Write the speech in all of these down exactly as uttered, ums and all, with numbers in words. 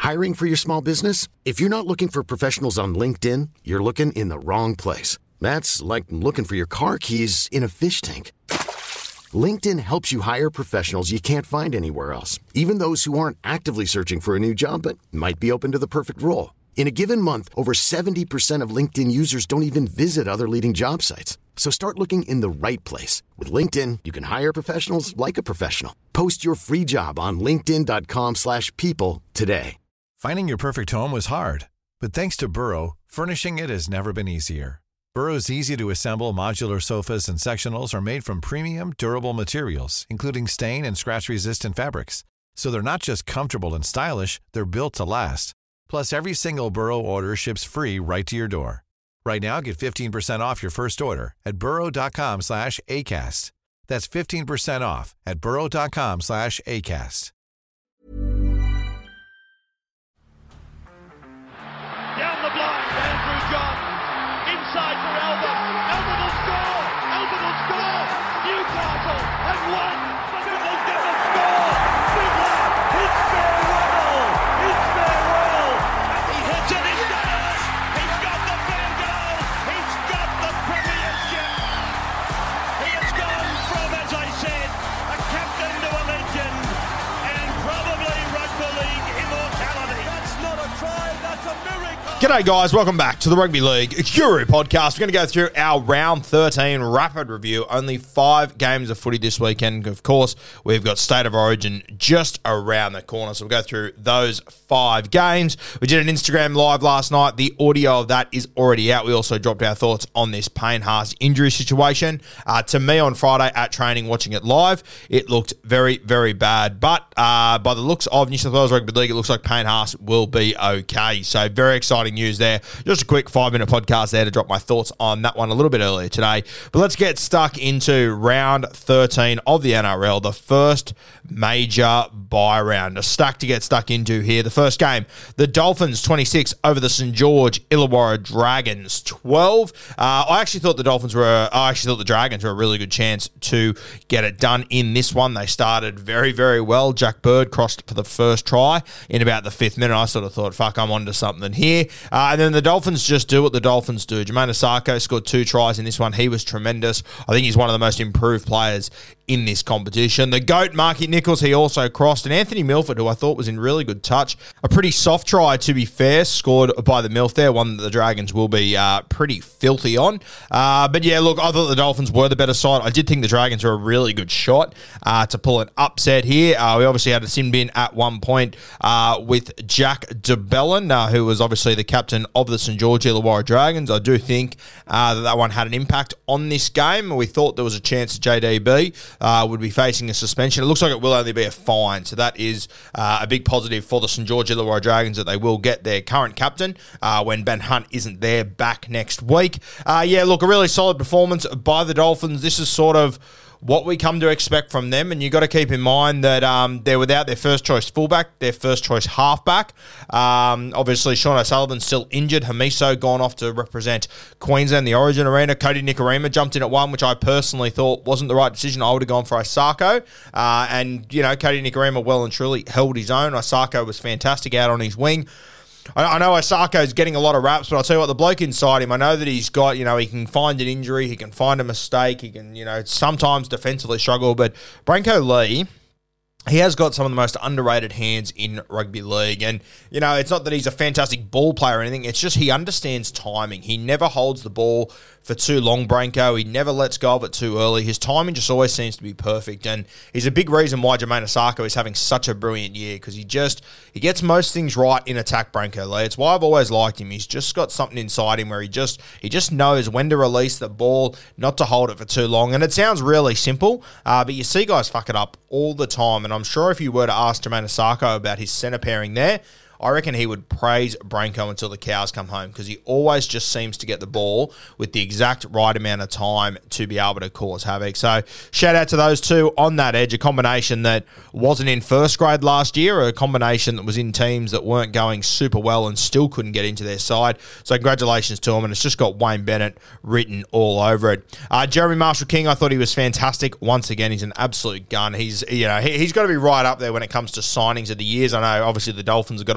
Hiring for your small business? If you're not looking for professionals on LinkedIn, you're looking in the wrong place. That's like looking for your car keys in a fish tank. LinkedIn helps you hire professionals you can't find anywhere else, even those who aren't actively searching for a new job but might be open to the perfect role. In a given month, over seventy percent of LinkedIn users don't even visit other leading job sites. So start looking in the right place. With LinkedIn, you can hire professionals like a professional. Post your free job on linkedin.com slash people today. Finding your perfect home was hard, but thanks to Burrow, furnishing it has never been easier. Burrow's easy-to-assemble modular sofas and sectionals are made from premium, durable materials, including stain and scratch-resistant fabrics. So they're not just comfortable and stylish, they're built to last. Plus, every single Burrow order ships free right to your door. Right now, get fifteen percent off your first order at burrow.com slash ACAST. That's fifteen percent off at burrow.com slash ACAST. Down the blind, Andrew John. Inside for Albert. Albert will score. Albert will score. Newcastle have won. Biddle's going to score. Fiddler, it's farewell. It's farewell. He hits it. He's got it. He's got the fair goal. He's got the premiership. He has gone from, as I said, a captain to a legend and probably rugby league immortality. That's not a try. That's a miracle. G'day guys, welcome back to the Rugby League Guru podcast. We're going to go through our round thirteen rapid review. Only five games of footy this weekend. Of course, we've got State of Origin just around the corner, so we'll go through those five games. We did an Instagram live last night. The audio of that is already out. We also dropped our thoughts on this Payne Haas injury situation. Uh, to me on Friday at training, watching it live, it looked very, very bad. But uh, by the looks of New South Wales Rugby League, it looks like Payne Haas will be okay. So very exciting news there. Just a quick five-minute podcast there to drop my thoughts on that one a little bit earlier today. But let's get stuck into round thirteen of the N R L, the first major bye round. A stack to get stuck into here. The first game, the Dolphins twenty-six over the St George Illawarra Dragons twelve. Uh, I actually thought the Dolphins were, I actually thought the Dragons were a really good chance to get it done in this one. They started very, very well. Jack Bird crossed for the first try in about the fifth minute. I sort of thought, fuck, I'm onto something here. Uh, and then the Dolphins just do what the Dolphins do. Jermaine Asako scored two tries in this one. He was tremendous. I think he's one of the most improved players in this competition. The GOAT, Marky Nichols, he also crossed. And Anthony Milford, who I thought was in really good touch. A pretty soft try, to be fair, scored by the Milf there. One that the Dragons will be uh, pretty filthy on. Uh, but yeah, look, I thought the Dolphins were the better side. I did think the Dragons were a really good shot uh, to pull an upset here. Uh, we obviously had a sin bin at one point uh, with Jack de Belin, uh, who was obviously the captain of the St George Illawarra Dragons. I do think uh, that that one had an impact on this game. We thought there was a chance that J D B uh, would be facing a suspension. It looks like it will only be a fine, so that is uh, a big positive for the St George Illawarra Dragons that they will get their current captain uh, when Ben Hunt isn't there back next week. Uh, yeah, look, a really solid performance by the Dolphins. This is sort of what we come to expect from them, and you got to keep in mind that um, they're without their first choice fullback, their first choice halfback. Um, obviously, Sean O'Sullivan's still injured. Hamiso gone off to represent Queensland, the Origin Arena. Cody Nikorima jumped in at one, which I personally thought wasn't the right decision. I would have gone for Osako. Uh, and, you know, Cody Nikorima well and truly held his own. Osako was fantastic out on his wing. I know Osako's getting a lot of raps, but I'll tell you what, the bloke inside him, I know that he's got, you know, he can find an injury, he can find a mistake, he can, you know, sometimes defensively struggle, but Branko Lee, he has got some of the most underrated hands in rugby league. And, you know, it's not that he's a fantastic ball player or anything. It's just he understands timing. He never holds the ball for too long, Branko. He never lets go of it too early. His timing just always seems to be perfect. And he's a big reason why Jermaine Asako is having such a brilliant year, because he just, he gets most things right in attack, Branko Lee. It's why I've always liked him. He's just got something inside him where he just, he just knows when to release the ball, not to hold it for too long. And it sounds really simple, uh, but you see guys fuck it up all the time. And I'm sure if you were to ask Jermaine Asako about his centre pairing there, I reckon he would praise Branko until the cows come home, because he always just seems to get the ball with the exact right amount of time to be able to cause havoc. So shout out to those two on that edge, a combination that wasn't in first grade last year, or a combination that was in teams that weren't going super well and still couldn't get into their side. So congratulations to him, and it's just got Wayne Bennett written all over it. Uh, Jeremy Marshall-King, I thought he was fantastic. Once again, he's an absolute gun. He's, you know, he, he's got to be right up there when it comes to signings of the years. I know obviously the Dolphins have got a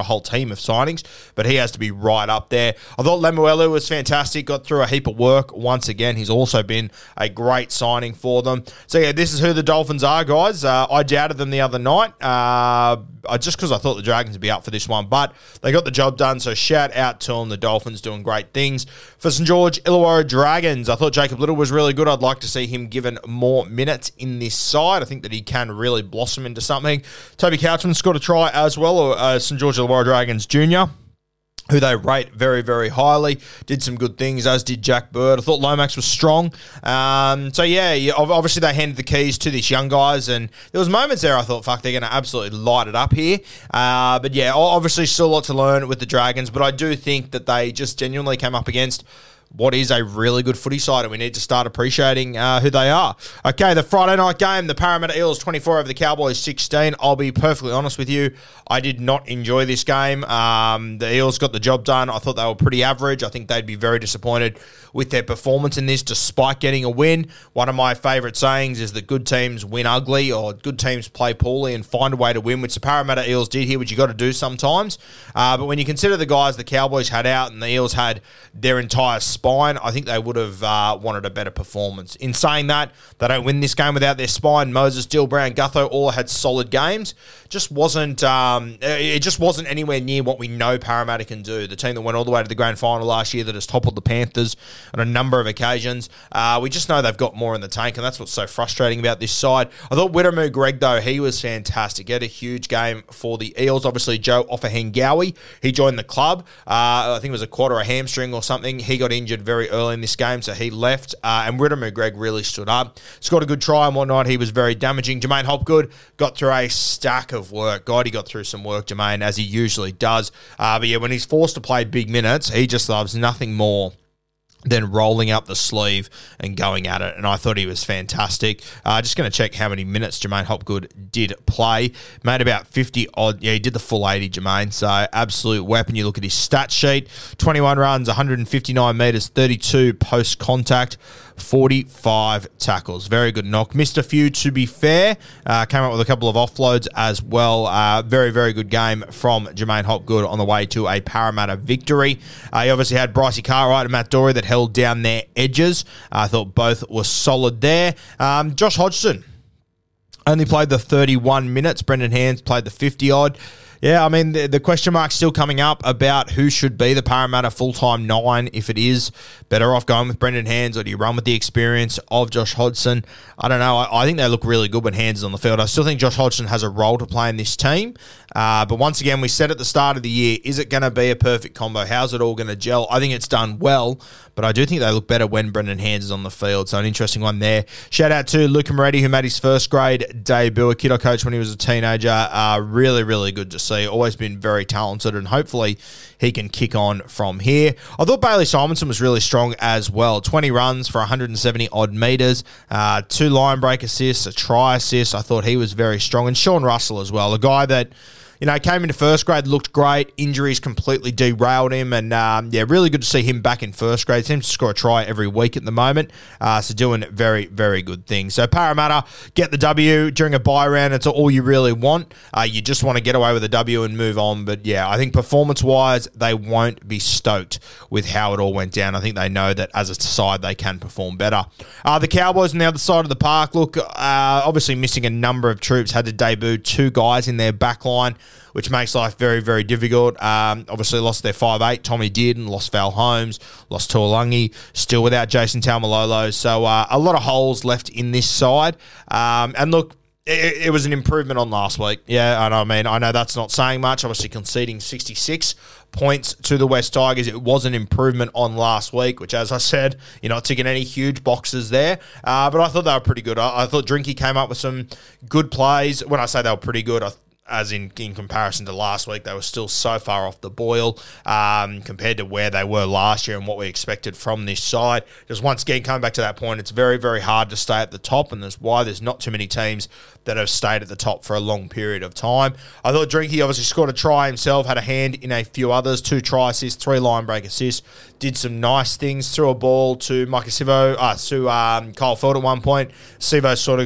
whole team of signings, but he has to be right up there. I thought Lemuelu was fantastic, got through a heap of work once again. He's also been a great signing for them. So yeah, this is who the Dolphins are, guys. Uh, I doubted them the other night, uh, just because I thought the Dragons would be up for this one, but they got the job done, so shout out to them. The Dolphins doing great things. For Saint George Illawarra Dragons, I thought Jacob Little was really good. I'd like to see him given more minutes in this side. I think that he can really blossom into something. Toby Couchman scored a try as well, or uh, Saint George Illawarra Dragons Junior, who they rate very, very highly. Did some good things, as did Jack Bird. I thought Lomax was strong. Um, so, yeah, yeah, obviously they handed the keys to these young guys, and there was moments there I thought, fuck, they're going to absolutely light it up here. Uh, but, yeah, obviously still a lot to learn with the Dragons, but I do think that they just genuinely came up against what is a really good footy side, and we need to start appreciating uh, who they are. Okay, the Friday night game, the Parramatta Eels twenty-four over the Cowboys sixteen. I'll be perfectly honest with you, I did not enjoy this game. Um, the Eels got the job done. I thought they were pretty average. I think they'd be very disappointed with their performance in this, despite getting a win. One of my favourite sayings is that good teams win ugly, or good teams play poorly and find a way to win, which the Parramatta Eels did here, which you got to do sometimes. Uh, but when you consider the guys the Cowboys had out and the Eels had their entire spine, I think they would have uh, wanted a better performance. In saying that, they don't win this game without their spine. Moses, Dill, Brown, Gutho all had solid games. Just wasn't um, it just wasn't anywhere near what we know Parramatta can do. The team that went all the way to the grand final last year, that has toppled the Panthers on a number of occasions. Uh, we just know they've got more in the tank, and that's what's so frustrating about this side. I thought Widemu Greg, though, he was fantastic. He had a huge game for the Eels. Obviously, Joe Ofahengawi, he joined the club. Uh, I think it was a quad or a hamstring or something. He got injured very early in this game, so he left. Uh, and Widemu Greg really stood up. Scored a good try and whatnot. He was very damaging. Jermaine Hopgood got through a stack of work. God, he got through some work, Jermaine, as he usually does. Uh, but yeah, when he's forced to play big minutes, he just loves nothing more than rolling up the sleeve and going at it. And I thought he was fantastic. Uh, just going to check how many minutes Jermaine Hopgood did play. Made about fifty odd. Yeah, he did the full eighty, Jermaine. So absolute weapon. You look at his stat sheet. twenty-one runs, one hundred fifty-nine metres, thirty-two post-contact, forty-five tackles. Very good knock. Missed a few, to be fair. Uh, came up with a couple of offloads as well. Uh, very, very good game from Jermaine Hopgood on the way to a Parramatta victory. Uh, he obviously had Brycey Cartwright and Matt Dory that held down their edges. Uh, I thought both were solid there. Um, Josh Hodgson only played the thirty-one minutes. Brendan Hands played the fifty-odd. Yeah, I mean, the, the question mark's still coming up about who should be the Parramatta full-time nine. If it is better off going with Brendan Hands, or do you run with the experience of Josh Hodgson? I don't know. I, I think they look really good when Hands is on the field. I still think Josh Hodgson has a role to play in this team. Uh, but once again, we said at the start of the year, is it going to be a perfect combo? How's it all going to gel? I think it's done well, but I do think they look better when Brendan Hands is on the field. So an interesting one there. Shout out to Luca Moretti, who made his first grade debut, a kid I coached when he was a teenager. Uh, really, really good to see. Always been very talented, and hopefully he can kick on from here. I thought Bailey Simonson was really strong as well. twenty runs for one hundred seventy odd metres, uh, two line break assists, a try assist. I thought he was very strong. And Sean Russell as well, a guy that, you know, came into first grade, looked great. Injuries completely derailed him. And, um, yeah, really good to see him back in first grade. Seems to score a try every week at the moment. Uh, so doing very, very good things. So Parramatta get the W during a bye round. It's all you really want. Uh, you just want to get away with a W and move on. But, yeah, I think performance-wise, they won't be stoked with how it all went down. I think they know that as a side, they can perform better. Uh, the Cowboys on the other side of the park, look, uh, obviously missing a number of troops, had to debut two guys in their back line, which makes life very, very difficult. Um, obviously lost their five eight, Tommy Dearden, lost Val Holmes, lost Tuolungi, still without Jason Taumalolo. So uh, a lot of holes left in this side. Um, and look, it, it was an improvement on last week. Yeah, and I mean, I know that's not saying much. Obviously conceding sixty-six points to the West Tigers. It was an improvement on last week, which, as I said, you're not ticking any huge boxes there. Uh, but I thought they were pretty good. I, I thought Drinky came up with some good plays. When I say they were pretty good, I as in in comparison to last week, they were still so far off the boil um, compared to where they were last year and what we expected from this side. Just once again, coming back to that point, it's very, very hard to stay at the top, and that's why there's not too many teams that have stayed at the top for a long period of time. I thought Drinky obviously scored a try himself, had a hand in a few others, two try assists, three line break assists, did some nice things, threw a ball to Micah Sivo, uh, to um, Kyle Feld at one point. Sivo sort of got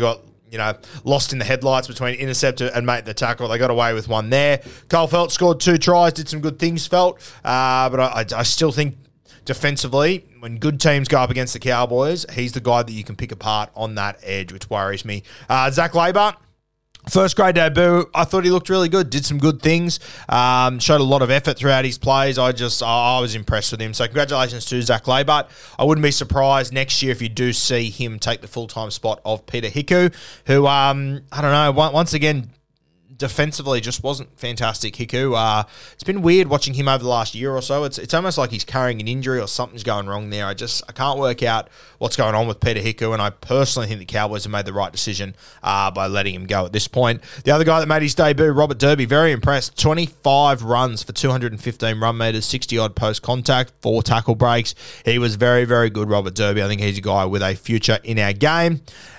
you know, lost in the headlights between interceptor and mate the tackle. They got away with one there. Cole Felt scored two tries, did some good things, Felt. Uh, but I, I still think defensively, when good teams go up against the Cowboys, he's the guy that you can pick apart on that edge, which worries me. Uh, Zach Labart. First grade debut, I thought he looked really good, did some good things, um, showed a lot of effort throughout his plays. I just, I was impressed with him. So congratulations to Zach Labart. I wouldn't be surprised next year if you do see him take the full-time spot of Peter Hiku, who, um, I don't know, once again, defensively just wasn't fantastic. Hiku, uh, it's been weird watching him over the last year or so. It's it's almost like he's carrying an injury or something's going wrong there. I just I can't work out what's going on with Peter Hiku, and I personally think the Cowboys have made the right decision uh, by letting him go at this point. The other guy that made his debut, Robert Derby, very impressed. twenty-five runs for two hundred fifteen run meters, sixty-odd post-contact, four tackle breaks. He was very, very good, Robert Derby. I think he's a guy with a future in our game.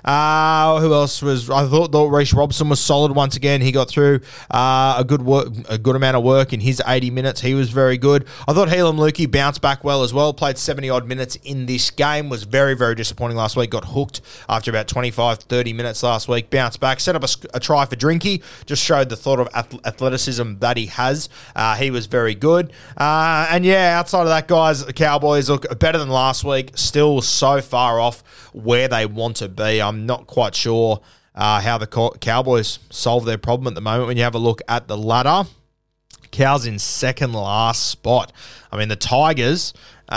Uh, who else was? I thought, thought Reece Robson was solid once again. He got through uh, a good work, a good amount of work in his eighty minutes. He was very good. I thought Helam Lukey bounced back well as well. Played seventy odd minutes in this game. Was very, very disappointing last week. Got hooked after about twenty-five, thirty minutes last week. Bounced back. Set up a, a try for Drinky. Just showed the thought of athleticism that he has. Uh, he was very good. Uh, and yeah, outside of that, guys, the Cowboys look better than last week. Still so far off where they want to be. I'm not quite sure uh, how the Cowboys solve their problem at the moment. When you have a look at the ladder, Cows in second last spot. I mean, the Tigers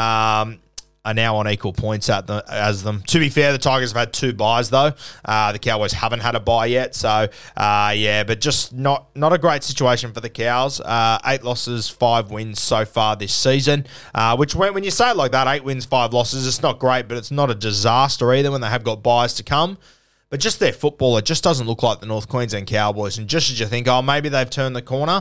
um, are now on equal points at the, as them. To be fair, the Tigers have had two buys, though. Uh, the Cowboys haven't had a buy yet. So, uh, yeah, but just not not a great situation for the Cows. Uh, eight losses, five wins so far this season, uh, which when, when you say it like that, eight wins, five losses, it's not great, but it's not a disaster either when they have got buys to come. But just their football, it just doesn't look like the North Queensland Cowboys. And just as you think, oh, maybe they've turned the corner.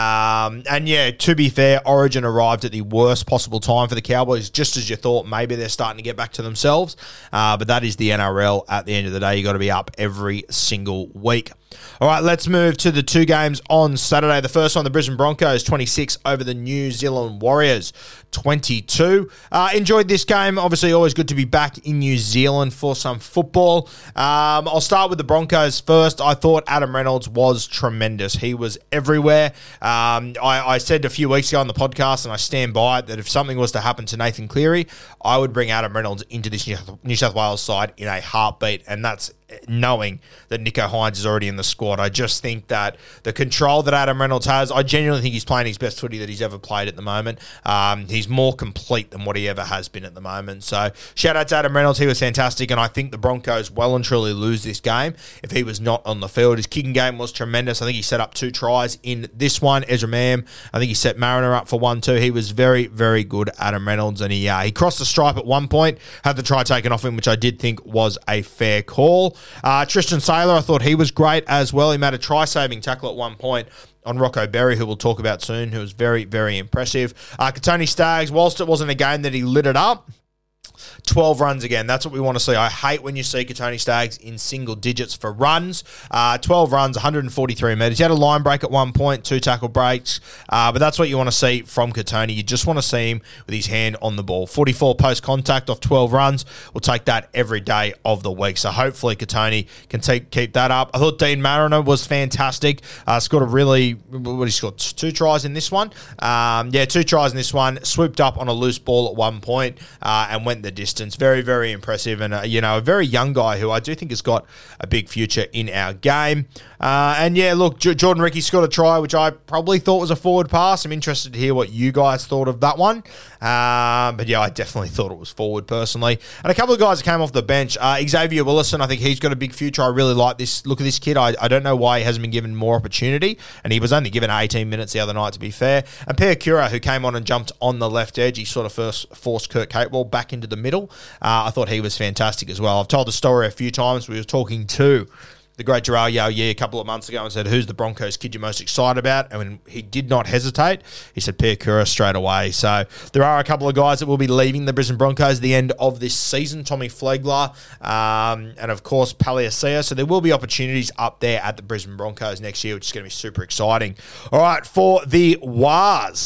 Um, and yeah, to be fair, Origin arrived at the worst possible time for the Cowboys, just as you thought maybe they're starting to get back to themselves. Uh, but that is the N R L. At the end of the day, you got to be up every single week. All right, let's move to the two games on Saturday. The first one, the Brisbane Broncos, twenty-six over the New Zealand Warriors, twenty-two. Uh, enjoyed this game. Obviously, always good to be back in New Zealand for some football. Um, I'll start with the Broncos first. I thought Adam Reynolds was tremendous. He was everywhere. Um, I, I said a few weeks ago on the podcast, and I stand by it, that if something was to happen to Nathan Cleary, I would bring Adam Reynolds into this New South Wales side in a heartbeat, and that's knowing that Nicho Hynes is already in the squad. I just think that the control that Adam Reynolds has, I genuinely think he's playing his best footy that he's ever played at the moment. Um, he's more complete than what he ever has been at the moment. So shout out to Adam Reynolds. He was fantastic, and I think the Broncos well and truly lose this game if he was not on the field. His kicking game was tremendous. I think he set up two tries in this one. Ezra Mam, I think he set Mariner up for one too. He was very, very good, Adam Reynolds, and he uh, he crossed the stripe at one point, had the try taken off him, which I did think was a fair call. Uh, Tristan Saylor, I thought he was great as well. He made a try-saving tackle at one point on Rocco Berry, who we'll talk about soon, who was very, very impressive. Uh, Katoni Staggs, whilst it wasn't a game that he lit it up, twelve runs again. That's what we want to see. I hate when you see Katoni Staggs in single digits for runs. Uh, twelve runs, one hundred forty-three metres. He had a line break at one point, two tackle breaks. Uh, but that's what you want to see from Katoni. You just want to see him with his hand on the ball. forty-four post-contact off twelve runs. We'll take that every day of the week. So hopefully Katoni can take, keep that up. I thought Dean Mariner was fantastic. Uh, scored a really, what he scored, two tries in this one. Um, yeah, two tries in this one. Swooped up on a loose ball at one point uh, and went the distance. Very, very impressive, and uh, you know, a very young guy who I do think has got a big future in our game. Uh, and yeah, look, J- Jordan Ricky scored a try, which I probably thought was a forward pass. I'm interested to hear what you guys thought of that one. Um, but yeah, I definitely thought it was forward personally. And a couple of guys that came off the bench. Uh, Xavier Willison, I think he's got a big future. I really like this. Look at this kid. I, I don't know why he hasn't been given more opportunity, and he was only given eighteen minutes the other night, to be fair. And Pierre Cura, who came on and jumped on the left edge, he sort of first forced Kurt Capewell back into the middle. Uh, I thought he was fantastic as well. I've told the story a few times. We were talking to the great Jarrell Yao-Yee a couple of months ago and said, who's the Broncos kid you're most excited about? And when he did not hesitate, he said Pierre Cura straight away. So there are a couple of guys that will be leaving the Brisbane Broncos at the end of this season. Tommy Flegler um, and, of course, Paliasia. So there will be opportunities up there at the Brisbane Broncos next year, which is going to be super exciting. All right, for the Wars.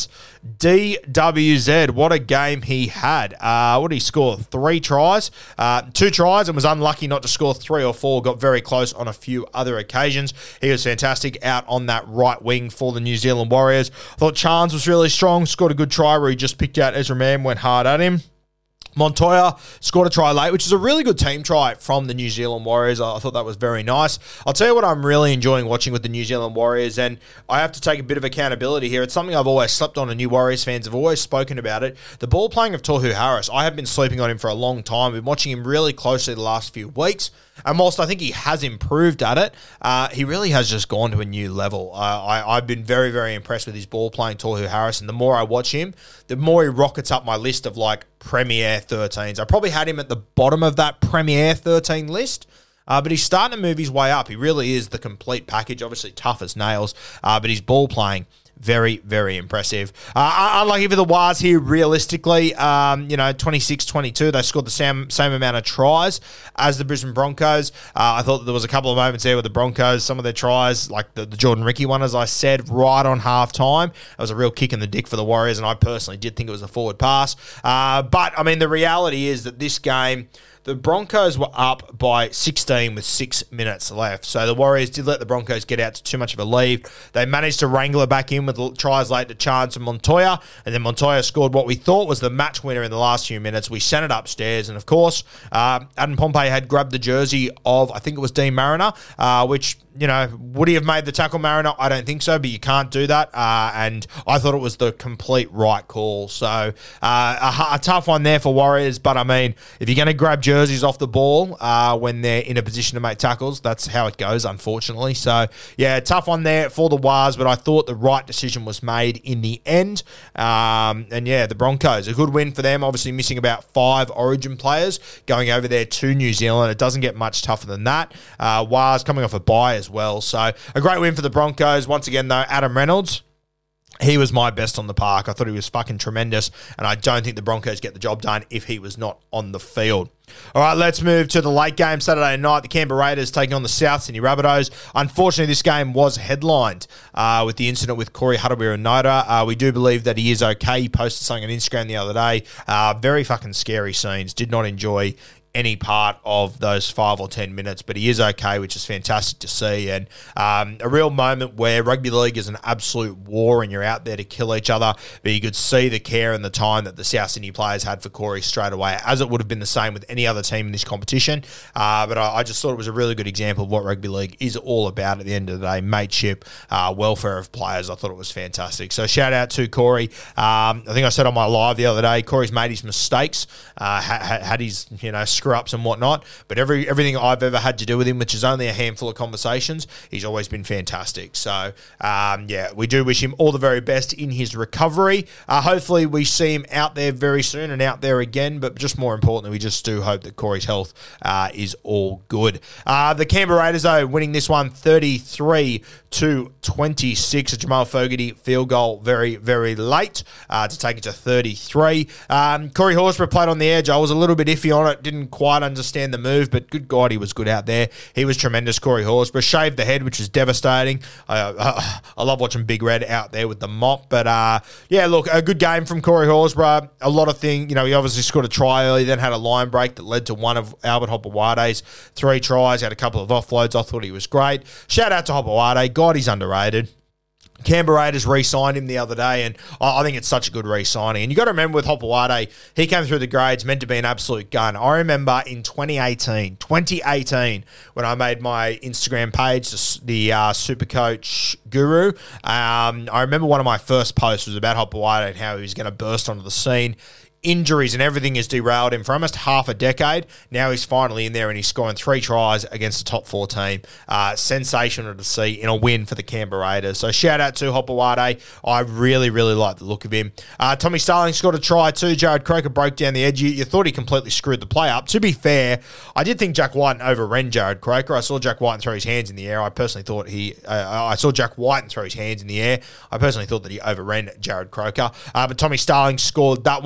D W Z, what a game he had. Uh, what did he score? Three tries. Uh, two tries and was unlucky not to score three or four. Got very close on a few other occasions. He was fantastic out on that right wing for the New Zealand Warriors. I thought Chance was really strong. Scored a good try where he just picked out Ezra Mann, went hard at him. Montoya scored a try late, which is a really good team try from the New Zealand Warriors. I thought that was very nice. I'll tell you what I'm really enjoying watching with the New Zealand Warriors, and I have to take a bit of accountability here. It's something I've always slept on, and New Warriors fans have always spoken about it. The ball playing of Tohu Harris. I have been sleeping on him for a long time. I've been watching him really closely the last few weeks. And whilst I think he has improved at it, uh, he really has just gone to a new level. Uh, I, I've been very, very impressed with his ball playing, Tohu Harris. And the more I watch him, the more he rockets up my list of like Premier thirteens. I probably had him at the bottom of that Premier thirteen list. Uh, but he's starting to move his way up. He really is the complete package. Obviously tough as nails, uh, but his ball playing, very, very impressive. Uh, unlucky for the Wars here, realistically. Um, you know, twenty-six twenty-two. They scored the same, same amount of tries as the Brisbane Broncos. Uh, I thought that there was a couple of moments there with the Broncos. Some of their tries, like the, the Jordan Ricky one, as I said, right on halftime. It was a real kick in the dick for the Warriors, and I personally did think it was a forward pass. Uh, but, I mean, the reality is that this game, the Broncos were up by sixteen with six minutes left. So the Warriors did let the Broncos get out to too much of a lead. They managed to wrangle it back in with tries late to Chance and Montoya. And then Montoya scored what we thought was the match winner in the last few minutes. We sent it upstairs. And, of course, uh, Adam Pompey had grabbed the jersey of, I think it was Dean Mariner, uh, which, you know, would he have made the tackle, Mariner? I don't think so, but you can't do that. Uh, and I thought it was the complete right call. So uh, a, a tough one there for Warriors. But, I mean, if you're going to grab jerseys off the ball uh, when they're in a position to make tackles, that's how it goes, unfortunately. So, yeah, tough one there for the Wars, but I thought the right decision was made in the end. Um, and, yeah, the Broncos, a good win for them, obviously missing about five Origin players going over there to New Zealand. It doesn't get much tougher than that. Uh, Wars coming off a bye as well. So, a great win for the Broncos. Once again, though, Adam Reynolds, he was my best on the park. I thought he was fucking tremendous, and I don't think the Broncos get the job done if he was not on the field. All right, let's move to the late game Saturday night. The Canberra Raiders taking on the South Sydney Rabbitohs. Unfortunately, this game was headlined uh, with the incident with Corey Harawira-Naera. Uh, we do believe that he is okay. He posted something on Instagram the other day. Uh, very fucking scary scenes. Did not enjoy any part of those five or ten minutes, but he is okay, which is fantastic to see. And um, a real moment where rugby league is an absolute war and you're out there to kill each other, but you could see the care and the time that the South Sydney players had for Corey straight away, as it would have been the same with any other team in this competition. Uh, but I, I just thought it was a really good example of what rugby league is all about at the end of the day, mateship, uh, welfare of players. I thought it was fantastic. So shout out to Corey. Um, I think I said on my live the other day, Corey's made his mistakes, uh, had, had his, you know, screw-ups and whatnot, but every everything I've ever had to do with him, which is only a handful of conversations, he's always been fantastic. So, um, yeah, we do wish him all the very best in his recovery. Uh, hopefully we see him out there very soon and out there again, but just more importantly, we just do hope that Corey's health uh, is all good. Uh, the Canberra Raiders, though, winning this one thirty-three to twenty-six. A Jamal Fogarty field goal very, very late uh, to take it to thirty-three. Um, Corey Horsburgh played on the edge. I was a little bit iffy on it, didn't quite understand the move, but good God, he was good out there. He was tremendous, Corey Horsburgh. Shaved the head, which was devastating. Uh, uh, I love watching Big Red out there with the mop, but uh, yeah, look, a good game from Corey Horsburgh. A lot of things, you know, he obviously scored a try early, then had a line break that led to one of Albert Hopoate's three tries, had a couple of offloads. I thought he was great. Shout out to Hopoate. God, he's underrated. Canberra Raiders re-signed him the other day, and I think it's such a good re-signing. And you got to remember with Hopoate, he came through the grades, meant to be an absolute gun. I remember in twenty eighteen, twenty eighteen, when I made my Instagram page, the, the uh, Supercoach Guru, um, I remember one of my first posts was about Hopoate and how he was going to burst onto the scene. Injuries and everything has derailed him for almost half a decade. Now he's finally in there and he's scoring three tries against the top four team. Uh, sensational to see in a win for the Canberra Raiders. So shout out to Hopoate. I really, really like the look of him. Uh, Tommy Starling scored a try too. Jared Croker broke down the edge. You, you thought he completely screwed the play up. To be fair, I did think Jack Whiten overran Jared Croker. I saw Jack Whiten throw his hands in the air. I personally thought he... Uh, I saw Jack Whiten throw his hands in the air. I personally thought that he overran Jared Croker. Uh, but Tommy Starling scored that one.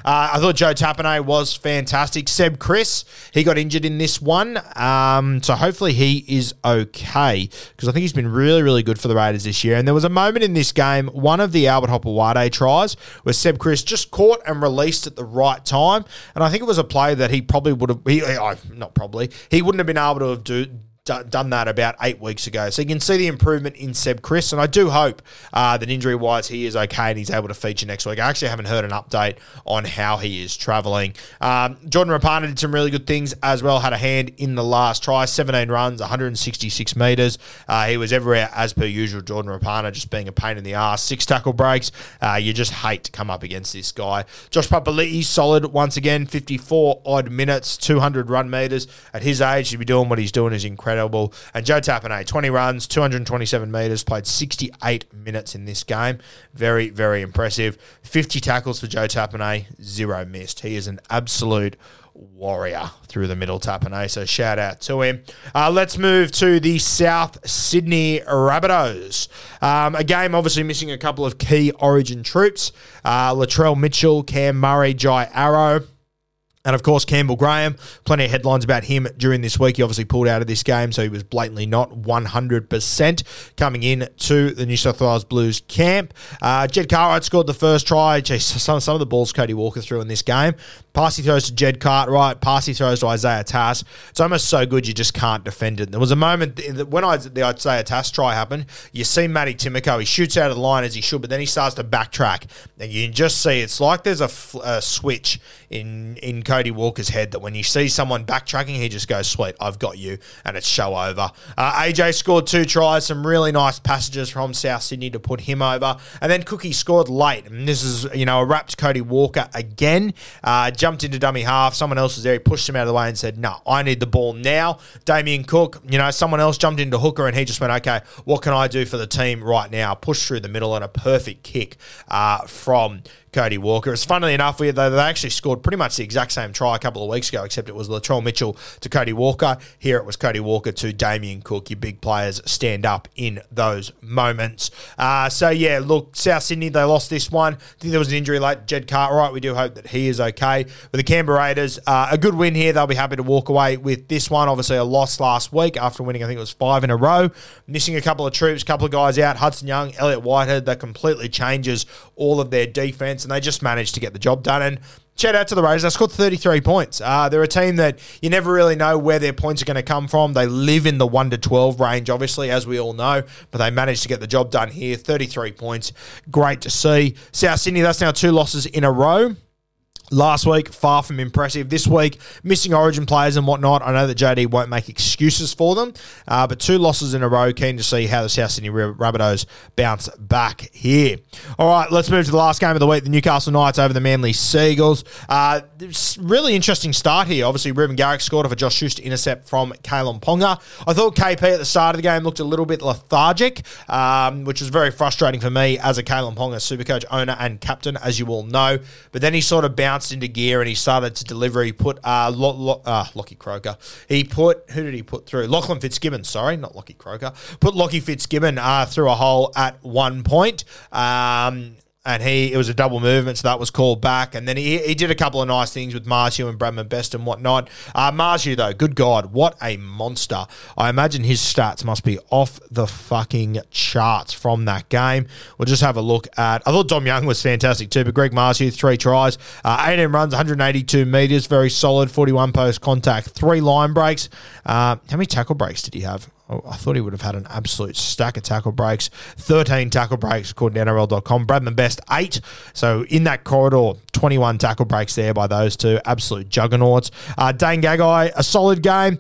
Uh, I thought Joe Tapine was fantastic. Seb Chris, he got injured in this one. Um, so hopefully he is okay because I think he's been really, really good for the Raiders this year. And there was a moment in this game, one of the Albert Hopewade tries, where Seb Chris just caught and released at the right time. And I think it was a play that he probably would have, he, oh, not probably, he wouldn't have been able to have do, done that about eight weeks ago. So you can see the improvement in Seb Chris, and I do hope uh, that injury-wise he is okay and he's able to feature next week. I actually haven't heard an update on how he is travelling. Um, Jordan Rapana did some really good things as well, had a hand in the last try, seventeen runs, one hundred sixty-six metres. Uh, he was everywhere as per usual. Jordan Rapana just being a pain in the arse. Six tackle breaks. Uh, you just hate to come up against this guy. Josh Papali'i, solid once again, fifty-four odd minutes, two hundred run metres. At his age, to be doing what he's doing is incredible. And Joe Tapine, twenty runs, two hundred twenty-seven metres, played sixty-eight minutes in this game. Very, very impressive. fifty tackles for Joe Tapine, zero missed. He is an absolute warrior through the middle, Tapine, so shout out to him. Uh, let's move to the South Sydney Rabbitohs. Um, a game obviously missing a couple of key Origin troops. Uh, Latrell Mitchell, Cam Murray, Jai Arrow. And, of course, Campbell Graham, plenty of headlines about him during this week. He obviously pulled out of this game, so he was blatantly not one hundred percent coming in to the New South Wales Blues camp. Uh, Jed Cartwright scored the first try. Jeez, some, some of the balls Cody Walker threw in this game. Pass he throws to Jed Cartwright. Pass he throws to Isaiah Tass. It's almost so good you just can't defend it. There was a moment that when I, the Isaiah Tass try happened, you see Matty Timoko. He shoots out of the line as he should, but then he starts to backtrack. And you can just see it's like there's a, a switch in, in Cody Walker's head that when you see someone backtracking, he just goes, sweet, I've got you, and it's show over. Uh, A J scored two tries, some really nice passages from South Sydney to put him over. And then Cookie scored late. And this is, you know, a wrapped Cody Walker again. Uh, jumped into dummy half. Someone else was there. He pushed him out of the way and said, no, I need the ball now. Damien Cook, you know, someone else jumped into hooker and he just went, okay, what can I do for the team right now? Pushed through the middle and a perfect kick uh, from Cody Walker. It's funnily enough, they actually scored pretty much the exact same try a couple of weeks ago, except it was Latrell Mitchell to Cody Walker. Here it was Cody Walker to Damien Cook. Your big players stand up in those moments. Uh, so, yeah, look, South Sydney, they lost this one. I think there was an injury late. Jed Cartwright, we do hope that he is okay. With the Canberra Raiders, uh, a good win here. They'll be happy to walk away with this one. Obviously, a loss last week after winning, I think it was five in a row. Missing a couple of troops, a couple of guys out. Hudson Young, Elliot Whitehead, that completely changes all of their defense, and they just managed to get the job done. And shout out to the Raiders. They scored thirty-three points. Uh, they're a team that you never really know where their points are going to come from. They live in the one to twelve range, obviously, as we all know, but they managed to get the job done here. thirty-three points. Great to see. South Sydney, that's now two losses in a row. Last week, far from impressive. This week, missing Origin players and whatnot. I know that J D won't make excuses for them, uh, but two losses in a row. Keen to see how the South Sydney Rabbitohs bounce back here. All right, let's move to the last game of the week. The Newcastle Knights over the Manly Seagulls. Uh, really interesting start here. Obviously, Ruben Garrick scored off a Josh Schuster intercept from Kalen Ponga. I thought K P at the start of the game looked a little bit lethargic, um, which was very frustrating for me as a Kalen Ponga Supercoach owner and captain, as you all know. But then he sort of bounced into gear and he started to deliver. He put uh, Lo- Lo- uh, Lockie Croker. He put, who did he put through? Lachlan Fitzgibbon, sorry, not Lockie Croker. Put Lockie Fitzgibbon uh, through a hole at one point. Um... And he, it was a double movement, so that was called back. And then he he did a couple of nice things with Marju and Bradman Best and whatnot. Uh, Marju, though, good God, what a monster. I imagine his stats must be off the fucking charts from that game. We'll just have a look at, I thought Dom Young was fantastic too, but Greg Marju, three tries, uh, eighteen runs, one hundred eighty-two metres, very solid, forty-one post contact, three line breaks. Uh, how many tackle breaks did he have? Oh, I thought he would have had an absolute stack of tackle breaks. thirteen tackle breaks, according to N R L dot com. Bradman Best, eight. So in that corridor, twenty-one tackle breaks there by those two. Absolute juggernauts. Uh, Dane Gagai, a solid game.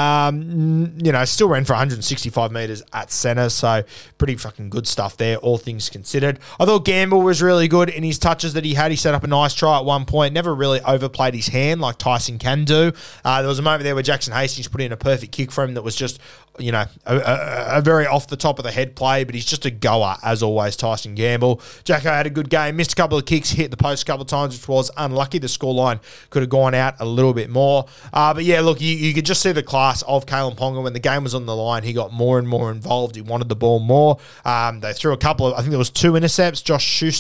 Um, you know, still ran for one hundred sixty-five metres at centre. So pretty fucking good stuff there, all things considered. I thought Gamble was really good in his touches that he had. He set up a nice try at one point. Never really overplayed his hand like Tyson can do. Uh, there was a moment there where Jackson Hastings put in a perfect kick for him that was just, you know, a, a, a very off the top of the head play, but he's just a goer, as always, Tyson Gamble. Jacko had a good game, missed a couple of kicks, hit the post a couple of times, which was unlucky. The scoreline could have gone out a little bit more. Uh, but yeah, look, you, you could just see the class of Kalen Ponga. When the game was on the line, he got more and more involved. He wanted the ball more. Um, they threw a couple of, I think there was two intercepts. Josh Schuster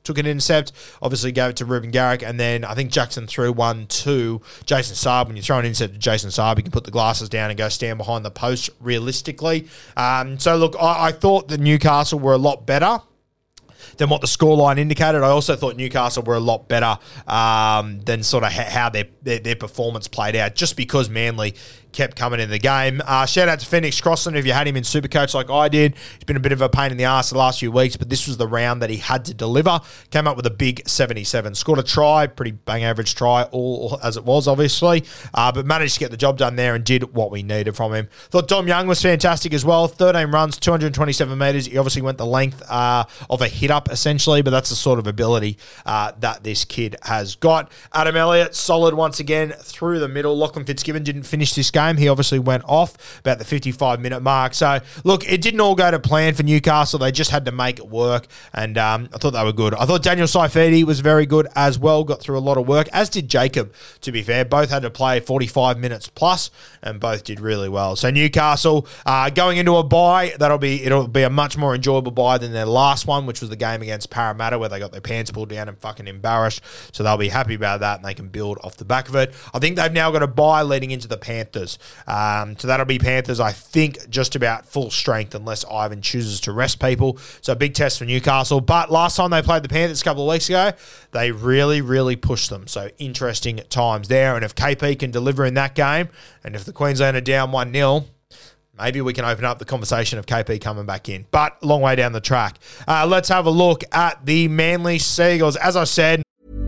took an intercept, obviously gave it to Ruben Garrick, and then I think Jackson threw one to Jason Saab. When you throw an intercept to Jason Saab, you can put the glasses down and go stand behind the post realistically. Um, so, look, I, I thought that Newcastle were a lot better than what the scoreline indicated. I also thought Newcastle were a lot better um, than sort of how their, their their performance played out, just because Manly kept coming in the game. Uh, shout out to Phoenix Crossland if you had him in Supercoach like I did. He's been a bit of a pain in the arse the last few weeks, but this was the round that he had to deliver. Came up with a big seventy-seven. Scored a try, pretty bang average try, all as it was, obviously, uh, but managed to get the job done there and did what we needed from him. Thought Dom Young was fantastic as well. thirteen runs, two hundred twenty-seven metres. He obviously went the length uh, of a hit-up, essentially, but that's the sort of ability uh, that this kid has got. Adam Elliott, solid once again through the middle. Lachlan Fitzgibbon didn't finish this game. He obviously went off about the fifty-five minute mark. So, look, it didn't all go to plan for Newcastle. They just had to make it work, and um, I thought they were good. I thought Daniel Saifidi was very good as well, got through a lot of work, as did Jacob, to be fair. Both had to play forty-five minutes plus, and both did really well. So, Newcastle uh, going into a bye, that'll be it'll be a much more enjoyable bye than their last one, which was the game against Parramatta, where they got their pants pulled down and fucking embarrassed. So, they'll be happy about that, and they can build off the back of it. I think they've now got a bye leading into the Panthers. Um, so that'll be Panthers, I think, just about full strength unless Ivan chooses to rest people. So a big test for Newcastle. But last time they played the Panthers a couple of weeks ago, they really, really pushed them. So interesting times there. And if K P can deliver in that game, and if the Queensland are down one nil, maybe we can open up the conversation of K P coming back in. But a long way down the track. Uh, let's have a look at the Manly Seagulls. As I said...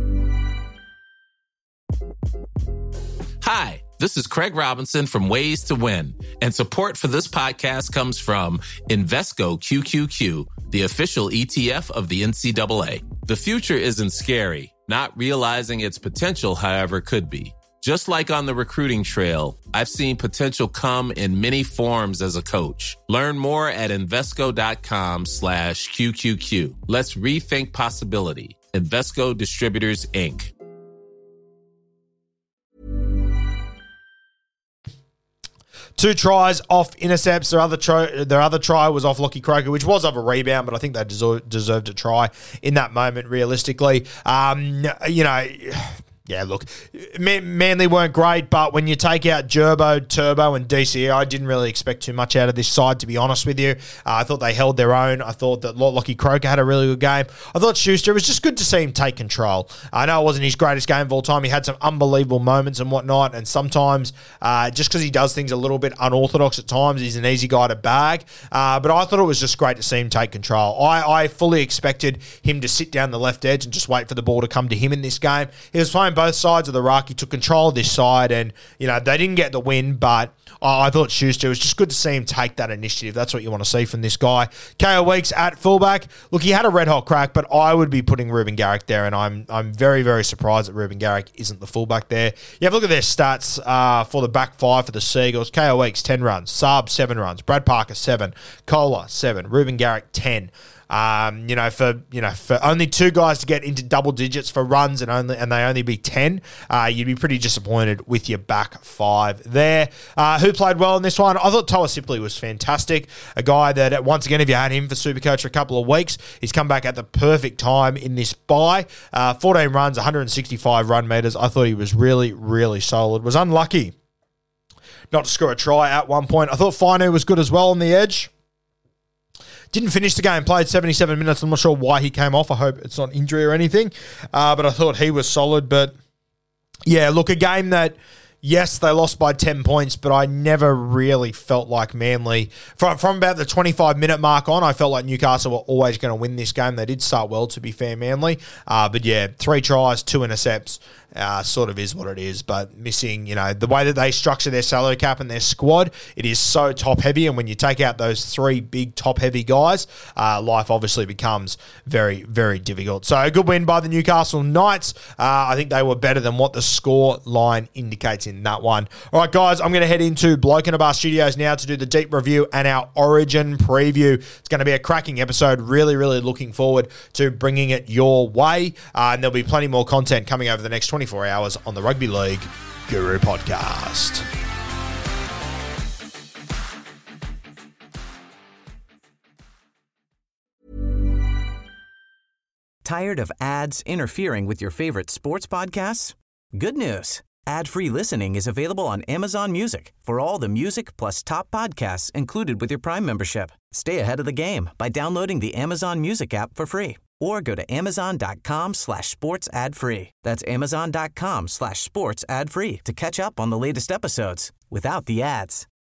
Hi, this is Craig Robinson from Ways to Win, and support for this podcast comes from Invesco Q Q Q, the official E T F of the N C double A. The future isn't scary. Not realizing its potential, however, could be. Just like on the recruiting trail, I've seen potential come in many forms as a coach. Learn more at Invesco.com slash QQQ. Let's rethink possibility. Invesco Distributors, Incorporated. Two tries off intercepts. Their other try, their other try was off Lockie Croker, which was off a rebound, but I think they deserved, deserved a try in that moment, realistically. Um, you know... Yeah, look, Man- Manly weren't great, but when you take out Gerbo, Turbo, and D C E, I didn't really expect too much out of this side, to be honest with you. Uh, I thought they held their own. I thought that Lockie Croker had a really good game. I thought Schuster, it was just good to see him take control. I know it wasn't his greatest game of all time. He had some unbelievable moments and whatnot, and sometimes, uh, just because he does things a little bit unorthodox at times, he's an easy guy to bag. Uh, but I thought it was just great to see him take control. I, I fully expected him to sit down the left edge and just wait for the ball to come to him in this game. He was playing both sides of the ruck. He took control of this side, and you know they didn't get the win, but oh, I thought Schuster, it was just good to see him take that initiative. That's what you want to see from this guy. K O Weeks at fullback. Look, he had a red hot crack, but I would be putting Ruben Garrick there, and I'm I'm very, very surprised that Ruben Garrick isn't the fullback there. You have a look at their stats uh, for the back five for the Seagulls. K O Weeks, ten runs. Saab, seven runs. Brad Parker, seven. Kohler, seven. Ruben Garrick, ten. Um, you know, for you know, for only two guys to get into double digits for runs and only and they only be ten, uh, you'd be pretty disappointed with your back five there. Uh, who played well in this one? I thought Toa Sipley was fantastic. A guy that, once again, if you had him for Supercoach for a couple of weeks, he's come back at the perfect time in this bye. Uh, fourteen runs, one hundred sixty-five run meters. I thought he was really, really solid. Was unlucky not to score a try at one point. I thought Fainu was good as well on the edge. Didn't finish the game, played seventy-seven minutes. I'm not sure why he came off. I hope it's not injury or anything. Uh, but I thought he was solid. But, yeah, look, a game that, yes, they lost by ten points, but I never really felt like Manly. From, from about the twenty-five minute mark on, I felt like Newcastle were always going to win this game. They did start well, to be fair, Manly. Uh, but, yeah, three tries, two intercepts. Uh, sort of is what it is, but missing, you know, the way that they structure their salary cap and their squad, it is so top-heavy, and when you take out those three big top-heavy guys, uh, life obviously becomes very, very difficult. So a good win by the Newcastle Knights. Uh, I think they were better than what the score line indicates in that one. All right, guys, I'm going to head into Bloke in a Bar Studios now to do the deep review and our Origin preview. It's going to be a cracking episode. Really, really looking forward to bringing it your way, uh, and there'll be plenty more content coming over the next twenty-four hours on the Rugby League Guru Podcast. Tired of ads interfering with your favorite sports podcasts? Good news. Ad-free listening is available on Amazon Music for all the music plus top podcasts included with your Prime membership. Stay ahead of the game by downloading the Amazon Music app for free or go to amazon.com slash sports ad free. That's amazon.com slash sports ad free to catch up on the latest episodes without the ads.